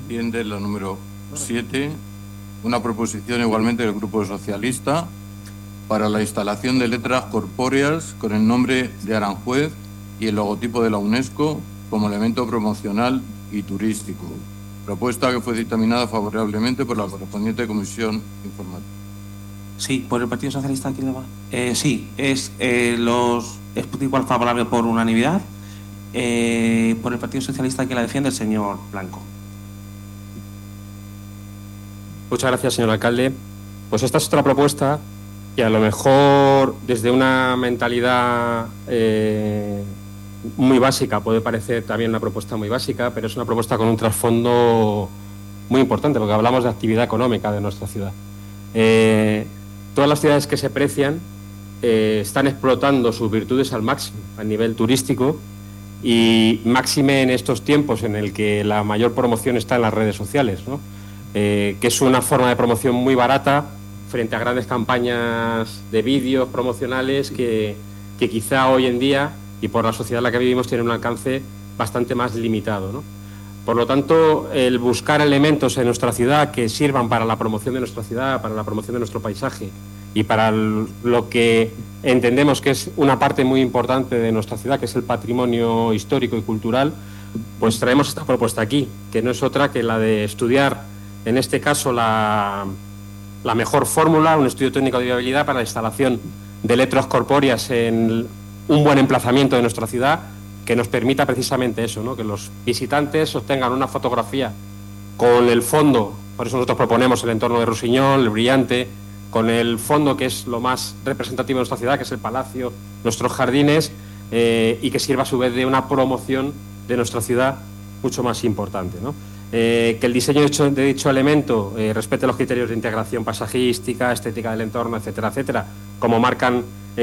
Siguiente, la número 7, una proposición igualmente del Grupo Socialista para la instalación de letras corpóreas con el nombre de Aranjuez y el logotipo de la UNESCO como elemento promocional y turístico. Propuesta que fue dictaminada favorablemente por la correspondiente comisión informativa. Sí, por el Partido Socialista, ¿quién le va? Sí, es igual favorable por unanimidad. Por el Partido Socialista, que la defiende, el señor Blanco. Muchas gracias, señor alcalde. Pues esta es otra propuesta que a lo mejor desde una mentalidad muy básica puede parecer también una propuesta muy básica, pero es una propuesta con un trasfondo muy importante, porque hablamos de actividad económica de nuestra ciudad. Todas las ciudades que se precian están explotando sus virtudes al máximo a nivel turístico, y máxime en estos tiempos en el que la mayor promoción está en las redes sociales, ¿no? Que es una forma de promoción muy barata frente a grandes campañas de vídeos promocionales que quizá hoy en día, y por la sociedad en la que vivimos, tienen un alcance bastante más limitado, ¿no? Por lo tanto, el buscar elementos en nuestra ciudad que sirvan para la promoción de nuestra ciudad, para la promoción de nuestro paisaje y para lo que entendemos que es una parte muy importante de nuestra ciudad, que es el patrimonio histórico y cultural, pues traemos esta propuesta aquí, que no es otra que la de estudiar, en este caso, la mejor fórmula, un estudio técnico de viabilidad para la instalación de letras corpóreas en un buen emplazamiento de nuestra ciudad, que nos permita precisamente eso, ¿no? Que los visitantes obtengan una fotografía con el fondo, por eso nosotros proponemos el entorno de Rusiñol, el brillante, con el fondo que es lo más representativo de nuestra ciudad, que es el palacio, nuestros jardines, y que sirva a su vez de una promoción de nuestra ciudad mucho más importante, ¿no? Que el diseño de dicho elemento respete los criterios de integración paisajística, estética del entorno, etcétera, etcétera, como marcan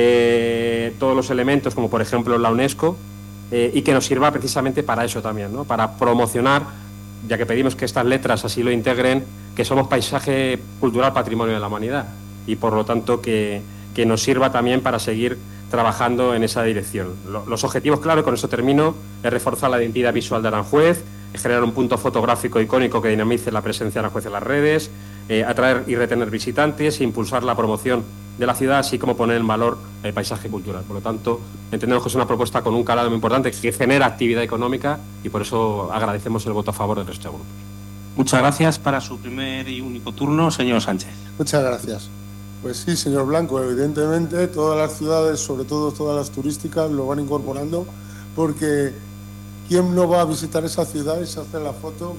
todos los elementos, como por ejemplo la UNESCO, y que nos sirva precisamente para eso también, ¿no? Para promocionar, ya que pedimos que estas letras así lo integren, que somos paisaje cultural, patrimonio de la humanidad, y por lo tanto que nos sirva también para seguir trabajando en esa dirección. Los objetivos, claro, y con eso termino, es reforzar la identidad visual de Aranjuez, es generar un punto fotográfico icónico que dinamice la presencia de Aranjuez en las redes, atraer y retener visitantes e impulsar la promoción de la ciudad, así como poner en valor el paisaje cultural. Por lo tanto, entendemos que es una propuesta con un calado muy importante que genera actividad económica, y por eso agradecemos el voto a favor del resto de grupos. Muchas gracias. Para su primer y único turno, señor Sánchez. Muchas gracias. Pues sí, señor Blanco, evidentemente todas las ciudades, sobre todo todas las turísticas, lo van incorporando, porque ¿quién no va a visitar esa ciudad y se hace la foto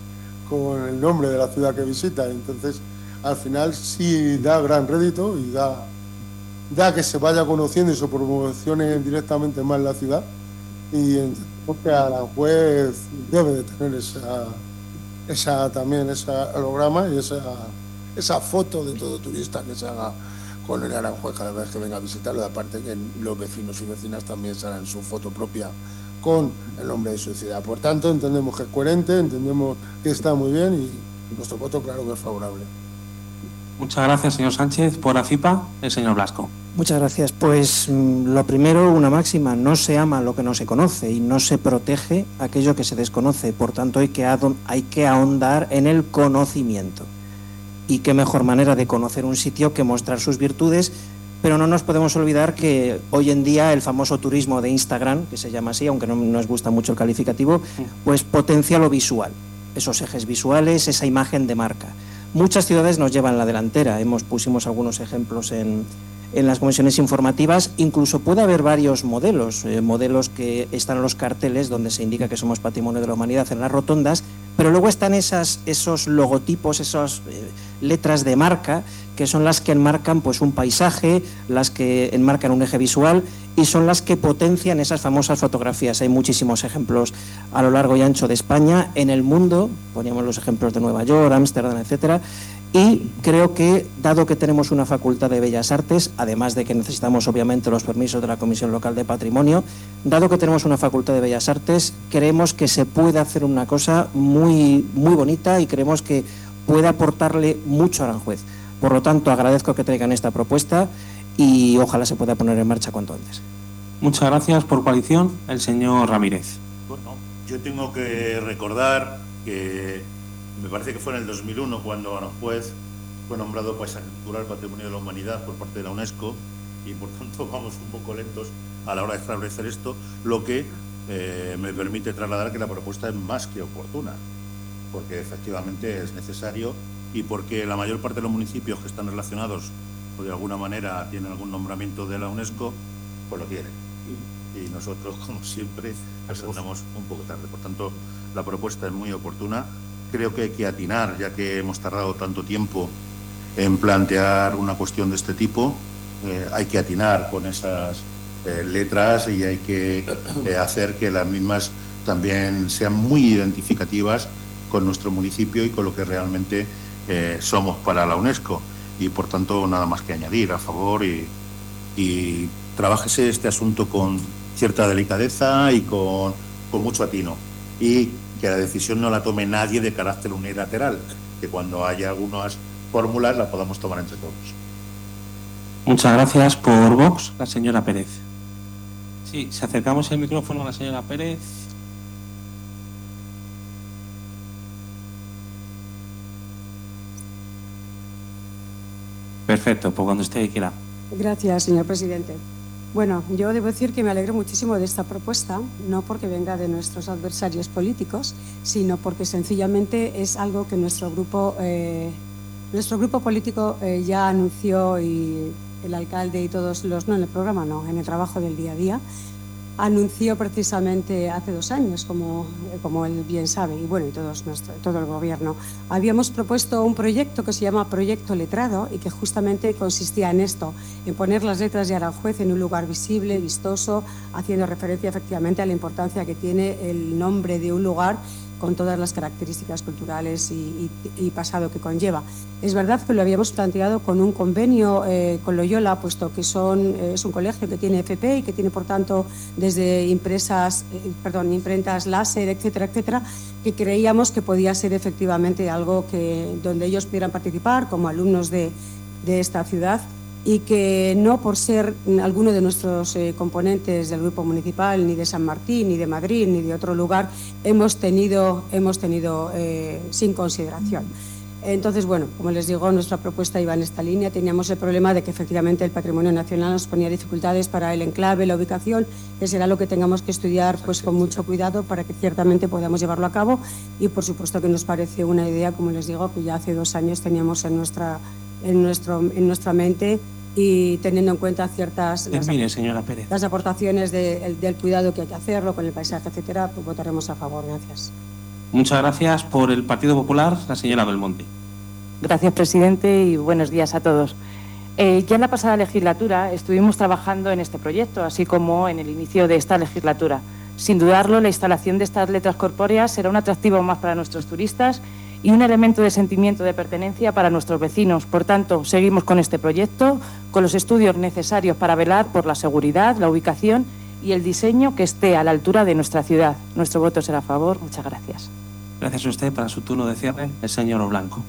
con el nombre de la ciudad que visita? Entonces, al final sí da gran rédito y da que se vaya conociendo y se promocione directamente más la ciudad, y entendemos que Aranjuez debe de tener también ese holograma y esa foto de todo turista que se haga con el Aranjuez cada vez que venga a visitarlo, aparte que los vecinos y vecinas también se harán su foto propia con el nombre de su ciudad. Por tanto, entendemos que es coherente, entendemos que está muy bien, y nuestro voto, claro, que es favorable. Muchas gracias, señor Sánchez. Por AFIPA, el señor Blasco. Muchas gracias. Pues lo primero, una máxima: no se ama lo que no se conoce y no se protege aquello que se desconoce. Por tanto, hay que ahondar en el conocimiento. Y qué mejor manera de conocer un sitio que mostrar sus virtudes. Pero no nos podemos olvidar que hoy en día el famoso turismo de Instagram, que se llama así, aunque no nos gusta mucho el calificativo, pues potencia lo visual, esos ejes visuales, esa imagen de marca. Muchas ciudades nos llevan la delantera, pusimos algunos ejemplos en las comisiones informativas. Incluso puede haber varios modelos que están en los carteles donde se indica que somos patrimonio de la humanidad, en las rotondas, pero luego están esos logotipos, esas letras de marca, que son las que enmarcan pues un paisaje, las que enmarcan un eje visual, y son las que potencian esas famosas fotografías. Hay muchísimos ejemplos a lo largo y ancho de España, en el mundo, poníamos los ejemplos de Nueva York, Ámsterdam, etcétera. Y creo que, dado que tenemos una facultad de Bellas Artes, además de que necesitamos obviamente los permisos de la Comisión Local de Patrimonio, dado que tenemos una facultad de Bellas Artes, creemos que se puede hacer una cosa muy, muy bonita, y creemos que puede aportarle mucho a Aranjuez. Por lo tanto, agradezco que traigan esta propuesta y ojalá se pueda poner en marcha cuanto antes. Muchas gracias. Por coalición, el señor Ramírez. Bueno, yo tengo que recordar que me parece que fue en el 2001 cuando Aranjuez fue nombrado Paisaje Cultural Patrimonio de la Humanidad por parte de la UNESCO, y por tanto vamos un poco lentos a la hora de establecer esto, lo que me permite trasladar que la propuesta es más que oportuna, porque efectivamente es necesario y porque la mayor parte de los municipios que están relacionados o de alguna manera tienen algún nombramiento de la UNESCO, pues lo tienen. Y nosotros, como siempre, nos andamos un poco tarde. Por tanto, la propuesta es muy oportuna. Creo que hay que atinar, ya que hemos tardado tanto tiempo en plantear una cuestión de este tipo, hay que atinar con esas letras y hay que hacer que las mismas también sean muy identificativas con nuestro municipio y con lo que realmente somos para la UNESCO. Y por tanto, nada más que añadir a favor y trabájese este asunto con cierta delicadeza y con mucho atino, y que la decisión no la tome nadie de carácter unilateral, que cuando haya algunas fórmulas las podamos tomar entre todos. Muchas gracias. Por Vox, la señora Pérez. Sí, si acercamos el micrófono a la señora Pérez. Perfecto, pues cuando usted quiera. Gracias, señor presidente. Bueno, yo debo decir que me alegro muchísimo de esta propuesta, no porque venga de nuestros adversarios políticos, sino porque sencillamente es algo que nuestro grupo político ya anunció, y el alcalde y todos no en el programa, no, en el trabajo del día a día, anunció precisamente hace 2 años, como él bien sabe, y bueno, y todo el gobierno. Habíamos propuesto un proyecto que se llama Proyecto Letrado y que justamente consistía en esto, en poner las letras de Aranjuez en un lugar visible, vistoso, haciendo referencia efectivamente a la importancia que tiene el nombre de un lugar con todas las características culturales y pasado que conlleva. Es verdad que lo habíamos planteado con un convenio con Loyola, puesto que es un colegio que tiene FP y que tiene, por tanto, desde imprentas láser, etcétera, etcétera, que creíamos que podía ser efectivamente algo donde ellos pudieran participar como alumnos de esta ciudad, y que no por ser alguno de nuestros componentes del grupo municipal, ni de San Martín, ni de Madrid, ni de otro lugar, hemos tenido sin consideración. Entonces, bueno, como les digo, nuestra propuesta iba en esta línea. Teníamos el problema de que efectivamente el patrimonio nacional nos ponía dificultades para el enclave, la ubicación, que será lo que tengamos que estudiar pues con mucho cuidado para que ciertamente podamos llevarlo a cabo, y por supuesto que nos parece una idea, como les digo, que ya hace 2 años teníamos en nuestra mente, y teniendo en cuenta las aportaciones del cuidado que hay que hacerlo con el paisaje, etcétera, pues votaremos a favor. Gracias. Muchas gracias. Por el Partido Popular, la señora Belmonte. Gracias, presidente, y buenos días a todos. Ya en la pasada legislatura estuvimos trabajando en este proyecto, así como en el inicio de esta legislatura. Sin dudarlo, la instalación de estas letras corpóreas será un atractivo más para nuestros turistas y un elemento de sentimiento de pertenencia para nuestros vecinos. Por tanto, seguimos con este proyecto, con los estudios necesarios para velar por la seguridad, la ubicación y el diseño que esté a la altura de nuestra ciudad. Nuestro voto será a favor. Muchas gracias. Gracias a usted. Para su turno de cierre, el señor Blanco.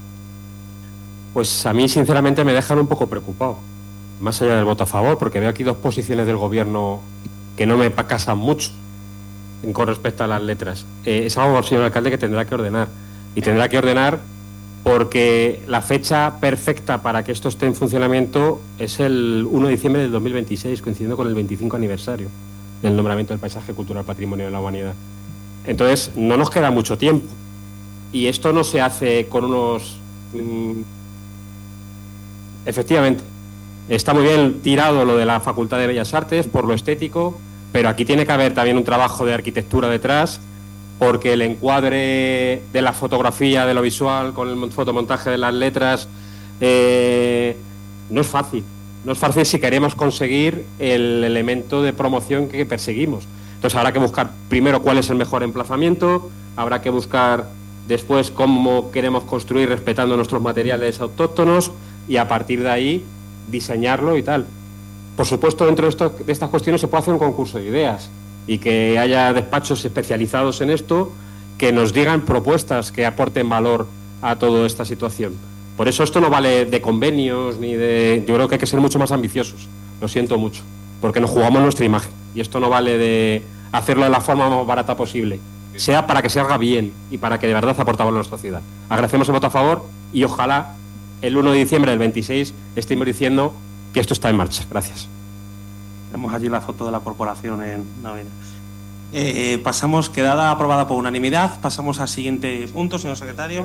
Pues a mí, sinceramente, me dejan un poco preocupado, más allá del voto a favor, porque veo aquí 2 posiciones del Gobierno que no me casan mucho con respecto a las letras. Es algo, señor alcalde, que tendrá que ordenar. Y tendrá que ordenar porque la fecha perfecta para que esto esté en funcionamiento es el 1 de diciembre del 2026, coincidiendo con el 25 aniversario del nombramiento del Paisaje Cultural Patrimonio de la Humanidad. Entonces, no nos queda mucho tiempo. Y esto no se hace con unos... Efectivamente, está muy bien tirado lo de la Facultad de Bellas Artes por lo estético, pero aquí tiene que haber también un trabajo de arquitectura detrás, porque el encuadre de la fotografía, de lo visual, con el fotomontaje de las letras, no es fácil. No es fácil si queremos conseguir el elemento de promoción que perseguimos. Entonces habrá que buscar primero cuál es el mejor emplazamiento, habrá que buscar después cómo queremos construir respetando nuestros materiales autóctonos y a partir de ahí diseñarlo y tal. Por supuesto, dentro de estas cuestiones se puede hacer un concurso de ideas y que haya despachos especializados en esto que nos digan propuestas que aporten valor a toda esta situación. Por eso esto no vale de convenios ni de... Yo creo que hay que ser mucho más ambiciosos, lo siento mucho, porque nos jugamos nuestra imagen y esto no vale de hacerlo de la forma más barata posible, sea para que se haga bien y para que de verdad aporte valor a nuestra ciudad. Agradecemos el voto a favor y ojalá el 1 de diciembre del 26 estemos diciendo que esto está en marcha. Gracias. Tenemos allí la foto de la corporación en Navidad. Pasamos, quedada aprobada por unanimidad. Pasamos al siguiente punto, señor secretario.